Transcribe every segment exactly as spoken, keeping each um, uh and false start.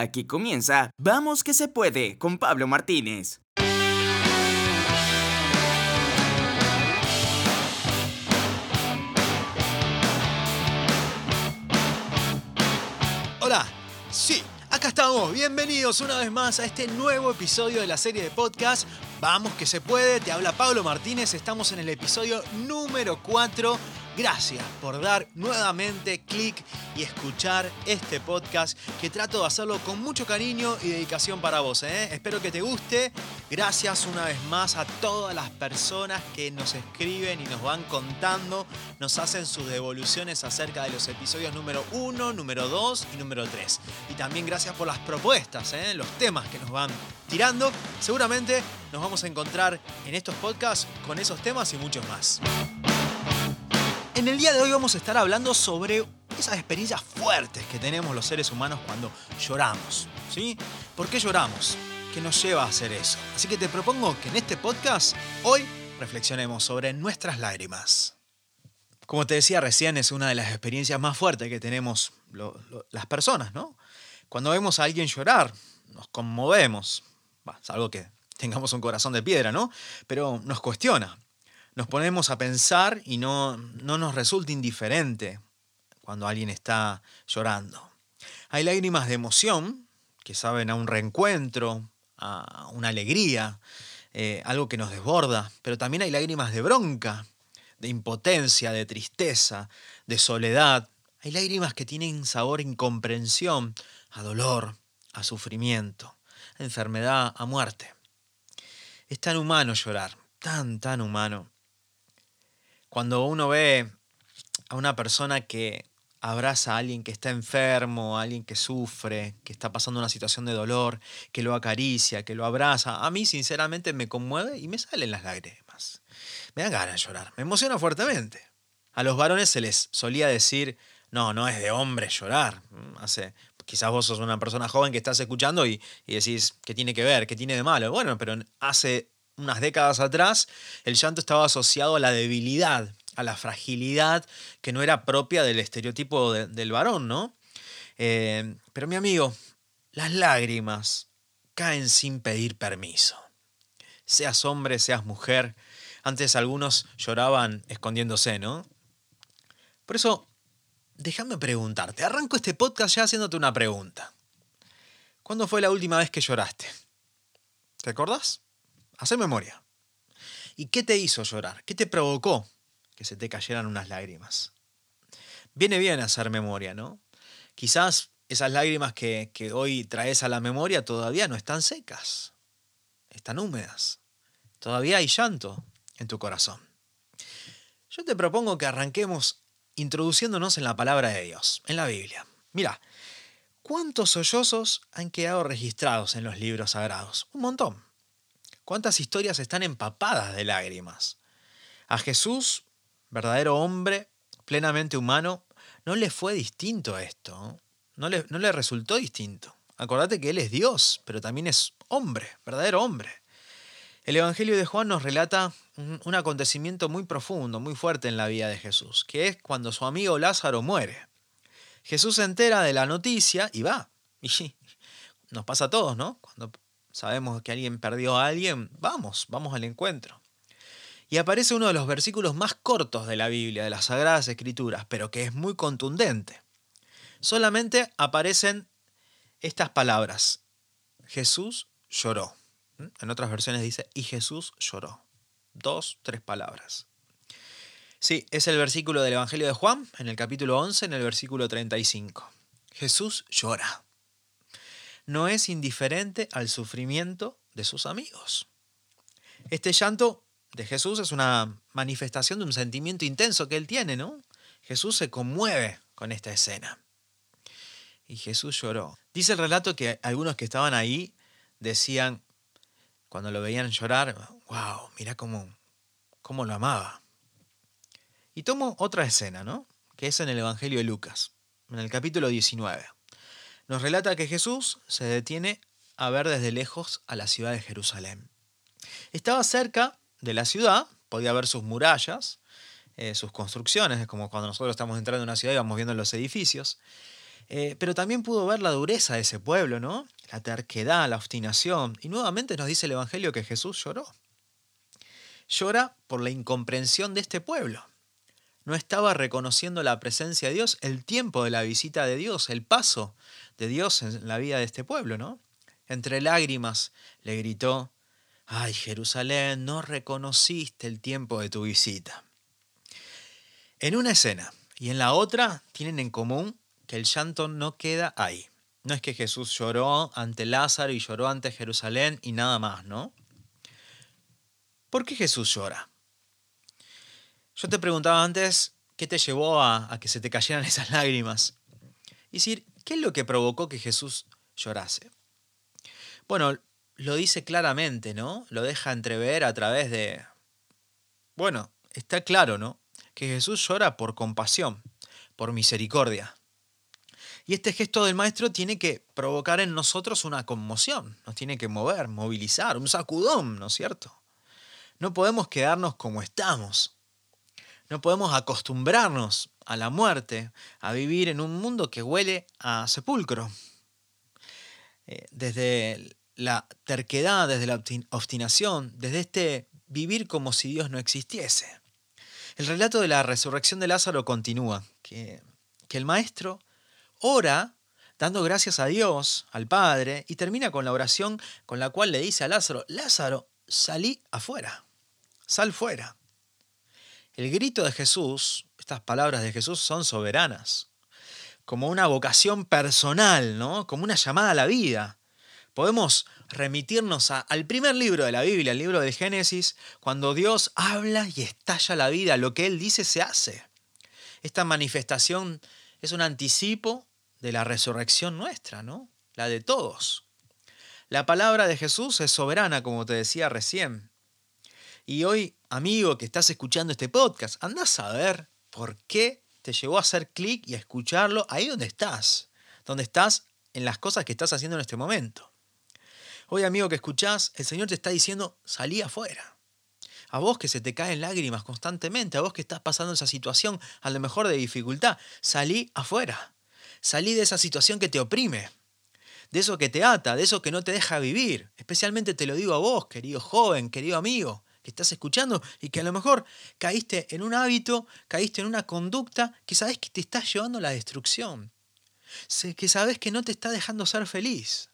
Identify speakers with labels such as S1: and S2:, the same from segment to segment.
S1: Aquí comienza Vamos que se puede con Pablo Martínez.
S2: Hola, sí, acá estamos, bienvenidos una vez más a este nuevo episodio de la serie de podcast Vamos que se puede, te habla Pablo Martínez, estamos en el episodio número cuatro. Gracias por dar nuevamente clic y escuchar este podcast que trato de hacerlo con mucho cariño y dedicación para vos, ¿eh? Espero que te guste. Gracias una vez más a todas las personas que nos escriben y nos van contando, nos hacen sus devoluciones acerca de los episodios número uno, número dos y número tres. Y también gracias por las propuestas, ¿eh? Los temas que nos van tirando. Seguramente nos vamos a encontrar en estos podcasts con esos temas y muchos más. En el día de hoy vamos a estar hablando sobre esas experiencias fuertes que tenemos los seres humanos cuando lloramos, ¿sí? ¿Por qué lloramos? ¿Qué nos lleva a hacer eso? Así que te propongo que en este podcast hoy reflexionemos sobre nuestras lágrimas. Como te decía recién, es una de las experiencias más fuertes que tenemos lo, lo, las personas, ¿no? Cuando vemos a alguien llorar, nos conmovemos. Bah, es algo que tengamos un corazón de piedra, ¿no? Pero nos cuestiona. Nos ponemos a pensar y no, no nos resulta indiferente cuando alguien está llorando. Hay lágrimas de emoción que saben a un reencuentro, a una alegría, eh, algo que nos desborda, pero también hay lágrimas de bronca, de impotencia, de tristeza, de soledad. Hay lágrimas que tienen sabor a incomprensión, a dolor, a sufrimiento, a enfermedad, a muerte. Es tan humano llorar, tan, tan humano. Cuando uno ve a una persona que abraza a alguien que está enfermo, a alguien que sufre, que está pasando una situación de dolor, que lo acaricia, que lo abraza, a mí sinceramente me conmueve y me salen las lágrimas. Me da ganas de llorar, me emociona fuertemente. A los varones se les solía decir, no, no es de hombre llorar. Hace, quizás vos sos una persona joven que estás escuchando y, y decís, ¿qué tiene que ver? ¿Qué tiene de malo? Bueno, pero hace unas décadas atrás, el llanto estaba asociado a la debilidad, a la fragilidad que no era propia del estereotipo de, del varón, ¿no? Eh, pero mi amigo, las lágrimas caen sin pedir permiso. Seas hombre, seas mujer. Antes algunos lloraban escondiéndose, ¿no? Por eso, déjame preguntarte. Arranco este podcast ya haciéndote una pregunta. ¿Cuándo fue la última vez que lloraste? ¿Te acordás? Hacé memoria. ¿Y qué te hizo llorar? ¿Qué te provocó que se te cayeran unas lágrimas? Viene bien hacer memoria, ¿no? Quizás esas lágrimas que, que hoy traes a la memoria todavía no están secas, están húmedas. Todavía hay llanto en tu corazón. Yo te propongo que arranquemos introduciéndonos en la palabra de Dios, en la Biblia. Mira, ¿cuántos sollozos han quedado registrados en los libros sagrados? Un montón. ¿Cuántas historias están empapadas de lágrimas? A Jesús, verdadero hombre, plenamente humano, no le fue distinto esto. No le, no le resultó distinto. Acordate que Él es Dios, pero también es hombre, verdadero hombre. El Evangelio de Juan nos relata un, un acontecimiento muy profundo, muy fuerte en la vida de Jesús, que es cuando su amigo Lázaro muere. Jesús se entera de la noticia y va. Y nos pasa a todos, ¿no? Cuando sabemos que alguien perdió a alguien, vamos, vamos al encuentro. Y aparece uno de los versículos más cortos de la Biblia, de las Sagradas Escrituras, pero que es muy contundente. Solamente aparecen estas palabras. Jesús lloró. En otras versiones dice, y Jesús lloró. Dos, tres palabras. Sí, es el versículo del Evangelio de Juan, en el capítulo once, en el versículo treinta y cinco. Jesús llora. No es indiferente al sufrimiento de sus amigos. Este llanto de Jesús es una manifestación de un sentimiento intenso que él tiene, ¿no? Jesús se conmueve con esta escena. Y Jesús lloró. Dice el relato que algunos que estaban ahí decían, cuando lo veían llorar, wow, mirá cómo, cómo lo amaba. Y tomo otra escena, ¿no? Que es en el Evangelio de Lucas, en el capítulo diecinueve. Nos relata que Jesús se detiene a ver desde lejos a la ciudad de Jerusalén. Estaba cerca de la ciudad, podía ver sus murallas, eh, sus construcciones, es como cuando nosotros estamos entrando en una ciudad y vamos viendo los edificios. Eh, pero también pudo ver la dureza de ese pueblo, ¿no? La terquedad, la obstinación. Y nuevamente nos dice el Evangelio que Jesús lloró. Llora por la incomprensión de este pueblo. No estaba reconociendo la presencia de Dios, el tiempo de la visita de Dios, el paso de Dios en la vida de este pueblo, ¿no? Entre lágrimas le gritó: ¡ay, Jerusalén, no reconociste el tiempo de tu visita! En una escena y en la otra tienen en común que el llanto no queda ahí. No es que Jesús lloró ante Lázaro y lloró ante Jerusalén y nada más, ¿no? ¿Por qué Jesús llora? Yo te preguntaba antes, ¿qué te llevó a, a que se te cayeran esas lágrimas? Y decir, ¿qué es lo que provocó que Jesús llorase? Bueno, lo dice claramente, ¿no? Lo deja entrever a través de... Bueno, está claro, ¿no? Que Jesús llora por compasión, por misericordia. Y este gesto del Maestro tiene que provocar en nosotros una conmoción, nos tiene que mover, movilizar, un sacudón, ¿no es cierto? No podemos quedarnos como estamos. No podemos acostumbrarnos a la muerte, a vivir en un mundo que huele a sepulcro. Eh, desde la terquedad, desde la obstinación, desde este vivir como si Dios no existiese. El relato de la resurrección de Lázaro continúa, que, que el Maestro ora dando gracias a Dios, al Padre, y termina con la oración con la cual le dice a Lázaro: Lázaro, salí afuera, sal fuera. El grito de Jesús, estas palabras de Jesús son soberanas, como una vocación personal, ¿no? Como una llamada a la vida. Podemos remitirnos a, al primer libro de la Biblia, el libro de Génesis, cuando Dios habla y estalla la vida, lo que Él dice se hace. Esta manifestación es un anticipo de la resurrección nuestra, ¿no? La de todos. La palabra de Jesús es soberana, como te decía recién. Y hoy, amigo que estás escuchando este podcast, anda a saber por qué te llevó a hacer clic y a escucharlo ahí donde estás, donde estás en las cosas que estás haciendo en este momento. Hoy, amigo que escuchás, el Señor te está diciendo: salí afuera. A vos que se te caen lágrimas constantemente, a vos que estás pasando esa situación a lo mejor de dificultad, salí afuera. Salí de esa situación que te oprime, de eso que te ata, de eso que no te deja vivir. Especialmente te lo digo a vos, querido joven, querido amigo, que estás escuchando y que a lo mejor caíste en un hábito, caíste en una conducta que sabes que te está llevando a la destrucción, que sabes que no te está dejando ser feliz.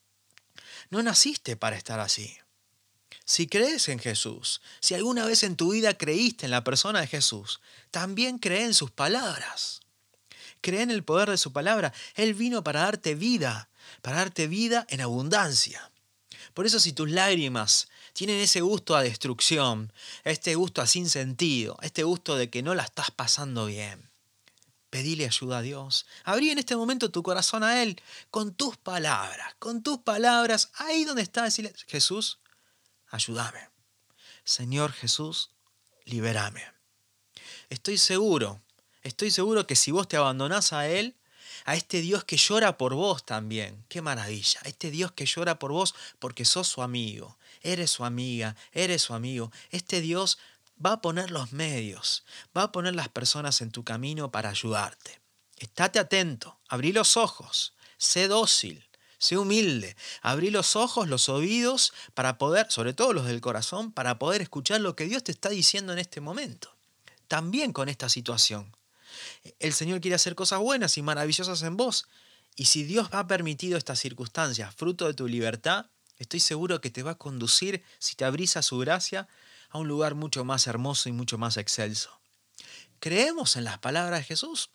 S2: No naciste para estar así. Si crees en Jesús, si alguna vez en tu vida creíste en la persona de Jesús, también cree en sus palabras. Cree en el poder de su palabra. Él vino para darte vida, para darte vida en abundancia. Por eso, si tus lágrimas tienen ese gusto a destrucción, este gusto a sin sentido, este gusto de que no la estás pasando bien, pedile ayuda a Dios. Abrí en este momento tu corazón a Él con tus palabras, con tus palabras, ahí donde está, decirle: Jesús, ayúdame. Señor Jesús, libérame. Estoy seguro, estoy seguro que si vos te abandonás a Él, a este Dios que llora por vos también, qué maravilla, a este Dios que llora por vos porque sos su amigo, eres su amiga, eres su amigo, este Dios va a poner los medios, va a poner las personas en tu camino para ayudarte. Estate atento, abrí los ojos, sé dócil, sé humilde, abrí los ojos, los oídos, para poder, sobre todo los del corazón, para poder escuchar lo que Dios te está diciendo en este momento. También con esta situación. El Señor quiere hacer cosas buenas y maravillosas en vos. Y si Dios ha permitido estas circunstancias, fruto de tu libertad, estoy seguro que te va a conducir, si te abrís a su gracia, a un lugar mucho más hermoso y mucho más excelso. ¿Creemos en las palabras de Jesús?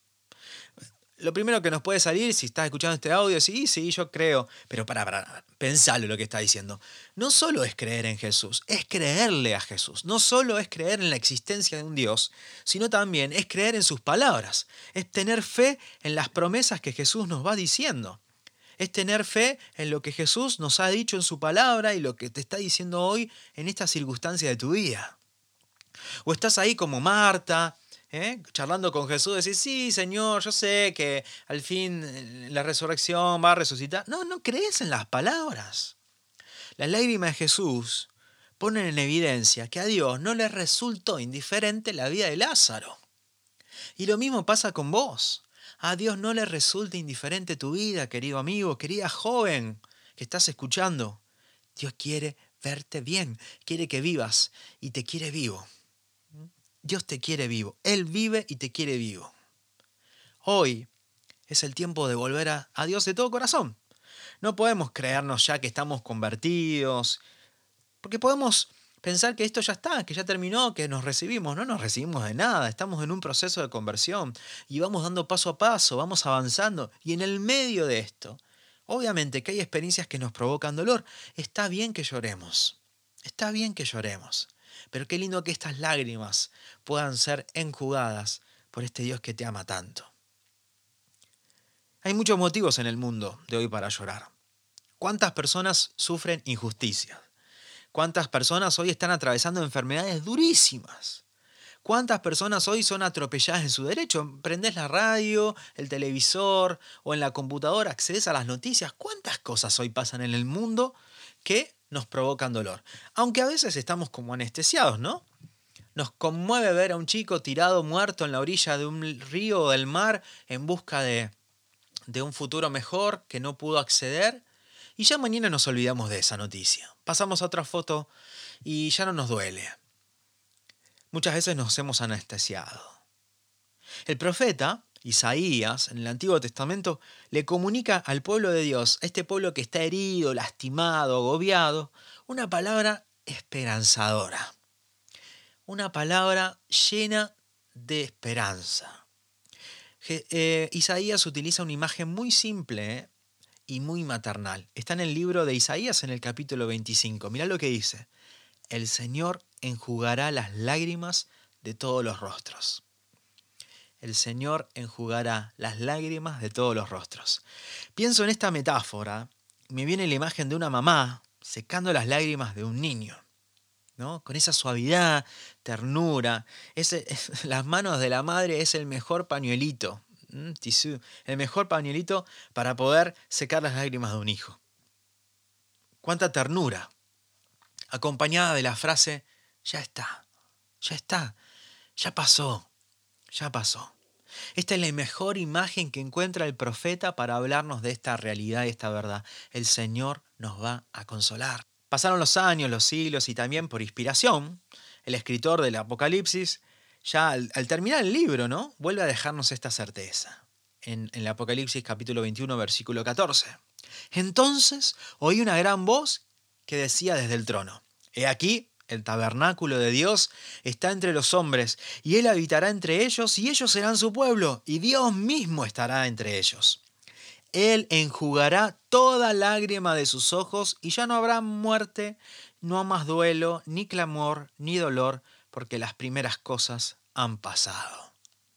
S2: Lo primero que nos puede salir, si estás escuchando este audio, es: sí, sí, yo creo. Pero para, para, pensalo lo que está diciendo. No solo es creer en Jesús, es creerle a Jesús. No solo es creer en la existencia de un Dios, sino también es creer en sus palabras. Es tener fe en las promesas que Jesús nos va diciendo. Es tener fe en lo que Jesús nos ha dicho en su palabra y lo que te está diciendo hoy en esta circunstancia de tu vida. O estás ahí como Marta, ¿Eh? charlando con Jesús, decís: sí, Señor, yo sé que al fin la resurrección va a resucitar. No, no crees en las palabras. Las lágrimas de Jesús ponen en evidencia que a Dios no le resultó indiferente la vida de Lázaro. Y lo mismo pasa con vos. A Dios no le resulta indiferente tu vida, querido amigo, querida joven que estás escuchando. Dios quiere verte bien, quiere que vivas y te quiere vivo. Dios te quiere vivo, Él vive y te quiere vivo. Hoy es el tiempo de volver a, a Dios de todo corazón. No podemos creernos ya que estamos convertidos, porque podemos pensar que esto ya está, que ya terminó, que nos recibimos. No nos recibimos de nada, estamos en un proceso de conversión y vamos dando paso a paso, vamos avanzando. Y en el medio de esto, obviamente que hay experiencias que nos provocan dolor. Está bien que lloremos, está bien que lloremos, pero qué lindo que estas lágrimas puedan ser enjugadas por este Dios que te ama tanto. Hay muchos motivos en el mundo de hoy para llorar. ¿Cuántas personas sufren injusticias? ¿Cuántas personas hoy están atravesando enfermedades durísimas? ¿Cuántas personas hoy son atropelladas en su derecho? Prendés la radio, el televisor o en la computadora, accedes a las noticias. ¿Cuántas cosas hoy pasan en el mundo que nos provocan dolor? Aunque a veces estamos como anestesiados, ¿no? Nos conmueve ver a un chico tirado muerto en la orilla de un río o del mar en busca de, de un futuro mejor que no pudo acceder. Y ya mañana nos olvidamos de esa noticia. Pasamos a otra foto y ya no nos duele. Muchas veces nos hemos anestesiado. El profeta Isaías, en el Antiguo Testamento, le comunica al pueblo de Dios, a este pueblo que está herido, lastimado, agobiado, una palabra esperanzadora. Una palabra llena de esperanza. Eh, Isaías utiliza una imagen muy simple, ¿eh? y muy maternal. Está en el libro de Isaías en el capítulo veinticinco. Mirá lo que dice. El Señor enjugará las lágrimas de todos los rostros. El Señor enjugará las lágrimas de todos los rostros. Pienso en esta metáfora, me viene la imagen de una mamá secando las lágrimas de un niño, ¿no? Con esa suavidad, ternura. Ese, las manos de la madre es el mejor pañuelito. Tisú, el mejor pañuelito para poder secar las lágrimas de un hijo. Cuánta ternura, acompañada de la frase, ya está, ya está, ya pasó, ya pasó. Esta es la mejor imagen que encuentra el profeta para hablarnos de esta realidad y esta verdad. El Señor nos va a consolar. Pasaron los años, los siglos y también por inspiración, el escritor del Apocalipsis ya al, al terminar el libro, ¿no? Vuelve a dejarnos esta certeza. En, en el Apocalipsis capítulo veintiuno, versículo catorce. Entonces oí una gran voz que decía desde el trono. He aquí, el tabernáculo de Dios está entre los hombres, y Él habitará entre ellos, y ellos serán su pueblo, y Dios mismo estará entre ellos. Él enjugará toda lágrima de sus ojos, y ya no habrá muerte, no más duelo, ni clamor, ni dolor, porque las primeras cosas han pasado.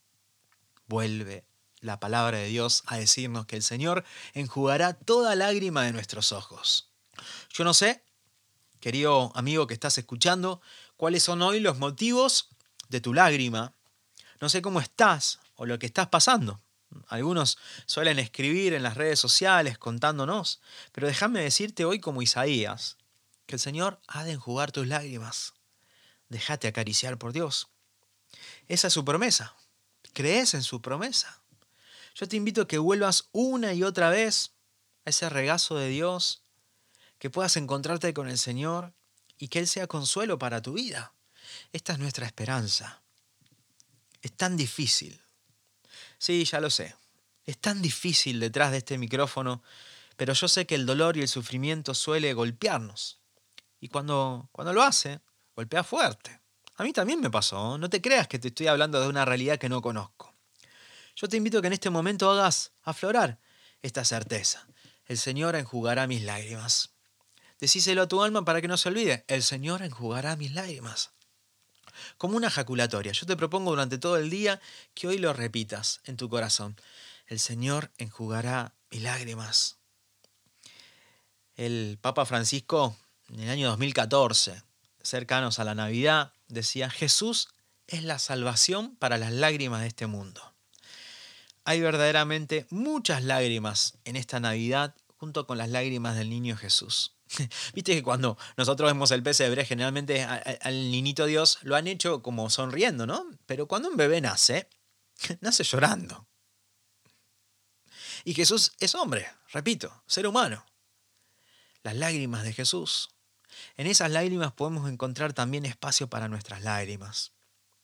S2: Vuelve la palabra de Dios a decirnos que el Señor enjugará toda lágrima de nuestros ojos. Yo no sé, querido amigo que estás escuchando, cuáles son hoy los motivos de tu lágrima. No sé cómo estás o lo que estás pasando. Algunos suelen escribir en las redes sociales contándonos, pero déjame decirte hoy como Isaías, que el Señor ha de enjugar tus lágrimas. Déjate acariciar por Dios. Esa es su promesa. ¿Crees en su promesa? Yo te invito a que vuelvas una y otra vez a ese regazo de Dios, que puedas encontrarte con el Señor y que Él sea consuelo para tu vida. Esta es nuestra esperanza. Es tan difícil. Sí, ya lo sé. Es tan difícil detrás de este micrófono, pero yo sé que el dolor y el sufrimiento suele golpearnos. Y cuando, cuando lo hace, golpea fuerte. A mí también me pasó. No te creas que te estoy hablando de una realidad que no conozco. Yo te invito a que en este momento hagas aflorar esta certeza. El Señor enjugará mis lágrimas. Decíselo a tu alma para que no se olvide. El Señor enjugará mis lágrimas. Como una ejaculatoria. Yo te propongo durante todo el día que hoy lo repitas en tu corazón. El Señor enjugará mis lágrimas. El Papa Francisco, en el año dos mil catorce, cercanos a la Navidad, decía: Jesús es la salvación para las lágrimas de este mundo. Hay verdaderamente muchas lágrimas en esta Navidad junto con las lágrimas del niño Jesús. Viste que cuando nosotros vemos el pesebre, generalmente al niñito Dios lo han hecho como sonriendo, ¿no? Pero cuando un bebé nace, nace llorando. Y Jesús es hombre, repito, ser humano. Las lágrimas de Jesús. En esas lágrimas podemos encontrar también espacio para nuestras lágrimas.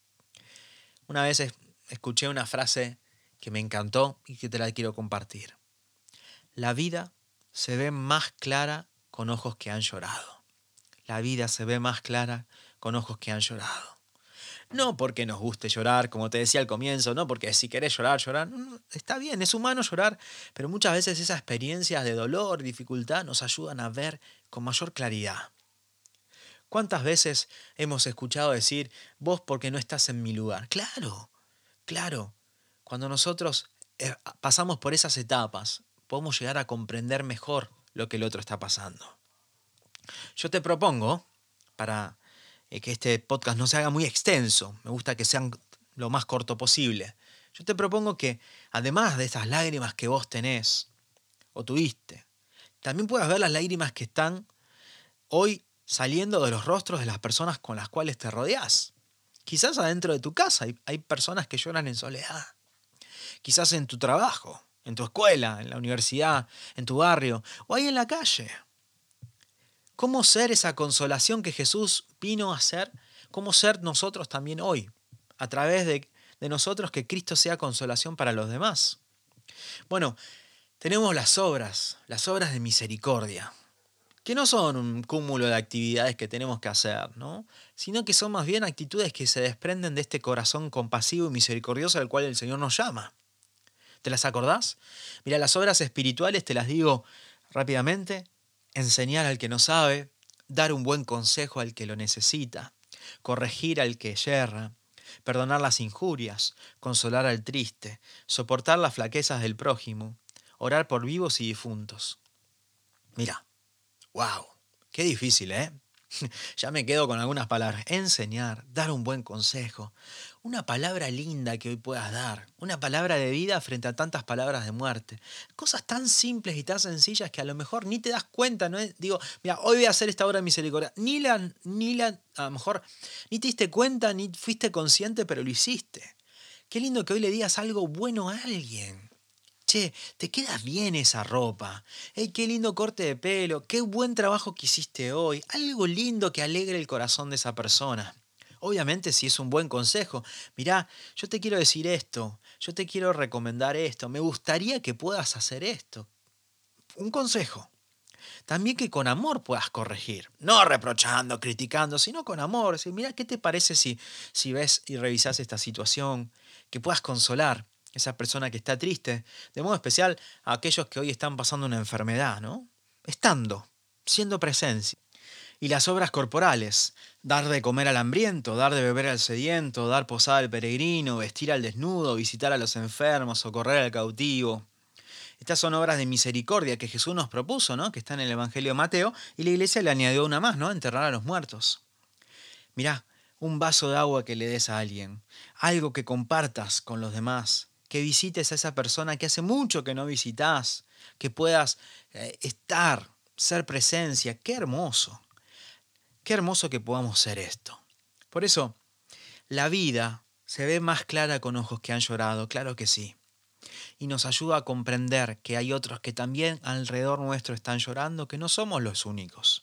S2: Una vez es- escuché una frase que me encantó y que te la quiero compartir. La vida se ve más clara con ojos que han llorado. La vida se ve más clara con ojos que han llorado. No porque nos guste llorar, como te decía al comienzo, no porque si querés llorar, llorar. No, está bien, es humano llorar, pero muchas veces esas experiencias de dolor, dificultad, nos ayudan a ver con mayor claridad. ¿Cuántas veces hemos escuchado decir, vos porque no estás en mi lugar? Claro, claro. Cuando nosotros eh, pasamos por esas etapas, podemos llegar a comprender mejor lo que el otro está pasando. Yo te propongo, para eh, que este podcast no se haga muy extenso, me gusta que sean lo más corto posible, yo te propongo que, además de esas lágrimas que vos tenés o tuviste, también puedas ver las lágrimas que están hoy saliendo de los rostros de las personas con las cuales te rodeás. Quizás adentro de tu casa hay, hay personas que lloran en soledad. Quizás en tu trabajo, en tu escuela, en la universidad, en tu barrio o ahí en la calle. ¿Cómo ser esa consolación que Jesús vino a ser? ¿Cómo ser nosotros también hoy? A través de, de nosotros que Cristo sea consolación para los demás. Bueno, tenemos las obras, las obras de misericordia, que no son un cúmulo de actividades que tenemos que hacer, ¿no? Sino que son más bien actitudes que se desprenden de este corazón compasivo y misericordioso al cual el Señor nos llama. ¿Te las acordás? Mira, las obras espirituales, te las digo rápidamente: enseñar al que no sabe, dar un buen consejo al que lo necesita, corregir al que yerra, perdonar las injurias, consolar al triste, soportar las flaquezas del prójimo, orar por vivos y difuntos. Mira, wow, qué difícil, ¿eh? Ya me quedo con algunas palabras. Enseñar, dar un buen consejo, una palabra linda que hoy puedas dar, una palabra de vida frente a tantas palabras de muerte. Cosas tan simples y tan sencillas que a lo mejor ni te das cuenta, ¿no? Digo, mira, hoy voy a hacer esta obra de misericordia. Ni la, ni la, a lo mejor, ni te diste cuenta, ni fuiste consciente, pero lo hiciste. Qué lindo que hoy le digas algo bueno a alguien. Che, te queda bien esa ropa. Ey, qué lindo corte de pelo. Qué buen trabajo que hiciste hoy. Algo lindo que alegre el corazón de esa persona. Obviamente si es un buen consejo. Mirá, yo te quiero decir esto. Yo te quiero recomendar esto. Me gustaría que puedas hacer esto. Un consejo. También que con amor puedas corregir. No reprochando, criticando, sino con amor. Decir, mirá, ¿qué te parece si, si ves y revisás esta situación? Que puedas consolar esa persona que está triste, de modo especial a aquellos que hoy están pasando una enfermedad, ¿no? Estando, siendo presencia. Y las obras corporales, dar de comer al hambriento, dar de beber al sediento, dar posada al peregrino, vestir al desnudo, visitar a los enfermos, socorrer al cautivo. Estas son obras de misericordia que Jesús nos propuso, ¿no? Que está en el Evangelio de Mateo, y la iglesia le añadió una más, ¿no? Enterrar a los muertos. Mirá, un vaso de agua que le des a alguien, algo que compartas con los demás, que visites a esa persona que hace mucho que no visitas, que puedas eh, estar, ser presencia. ¡Qué hermoso! Qué hermoso que podamos ser esto. Por eso, la vida se ve más clara con ojos que han llorado, claro que sí. Y nos ayuda a comprender que hay otros que también alrededor nuestro están llorando, que no somos los únicos.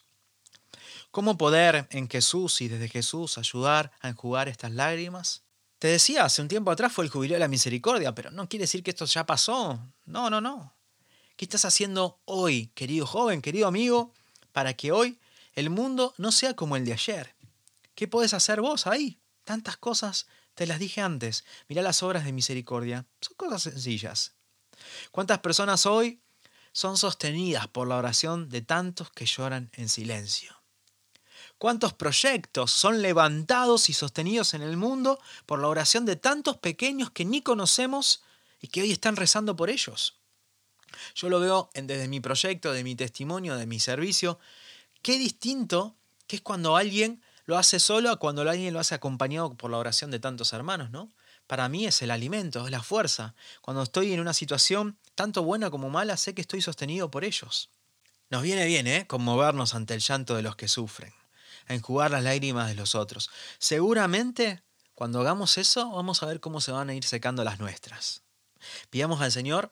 S2: ¿Cómo poder en Jesús y desde Jesús ayudar a enjugar estas lágrimas? Te decía, hace un tiempo atrás fue el jubileo de la misericordia, pero no quiere decir que esto ya pasó. No, no, no. ¿Qué estás haciendo hoy, querido joven, querido amigo, para que hoy el mundo no sea como el de ayer? ¿Qué podés hacer vos ahí? Tantas cosas, te las dije antes. Mirá las obras de misericordia. Son cosas sencillas. ¿Cuántas personas hoy son sostenidas por la oración de tantos que lloran en silencio? ¿Cuántos proyectos son levantados y sostenidos en el mundo por la oración de tantos pequeños que ni conocemos y que hoy están rezando por ellos? Yo lo veo desde mi proyecto, de mi testimonio, de mi servicio. Qué distinto que es cuando alguien lo hace solo a cuando alguien lo hace acompañado por la oración de tantos hermanos, ¿no? Para mí es el alimento, es la fuerza. Cuando estoy en una situación tanto buena como mala, sé que estoy sostenido por ellos. Nos viene bien, ¿eh? Conmovernos ante el llanto de los que sufren, a enjugar las lágrimas de los otros. Seguramente, cuando hagamos eso, vamos a ver cómo se van a ir secando las nuestras. Pidamos al Señor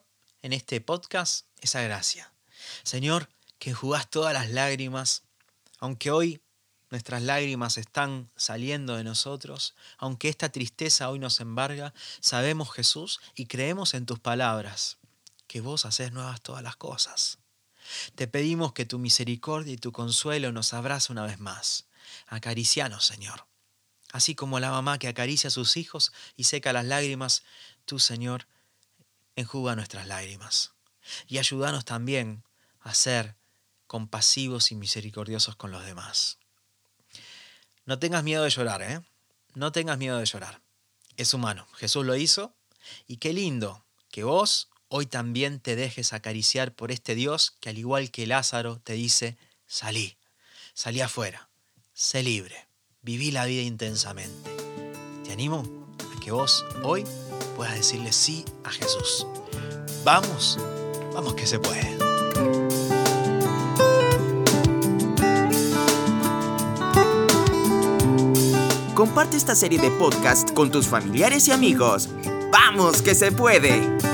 S2: en este podcast esa gracia. Señor, que enjugás todas las lágrimas, aunque hoy nuestras lágrimas están saliendo de nosotros, aunque esta tristeza hoy nos embarga, sabemos, Jesús, y creemos en tus palabras, que vos hacés nuevas todas las cosas. Te pedimos que tu misericordia y tu consuelo nos abrace una vez más. Acaricianos, Señor. Así como la mamá que acaricia a sus hijos y seca las lágrimas, tú, Señor, enjuga nuestras lágrimas. Y ayúdanos también a ser compasivos y misericordiosos con los demás. No tengas miedo de llorar, ¿eh? No tengas miedo de llorar. Es humano. Jesús lo hizo. Y qué lindo que vos hoy también te dejes acariciar por este Dios que, al igual que Lázaro, te dice: salí, salí afuera, sé libre, viví la vida intensamente. Te animo a que vos hoy puedas decirle sí a Jesús. Vamos, vamos que se puede.
S1: Comparte esta serie de podcast con tus familiares y amigos. ¡Vamos que se puede!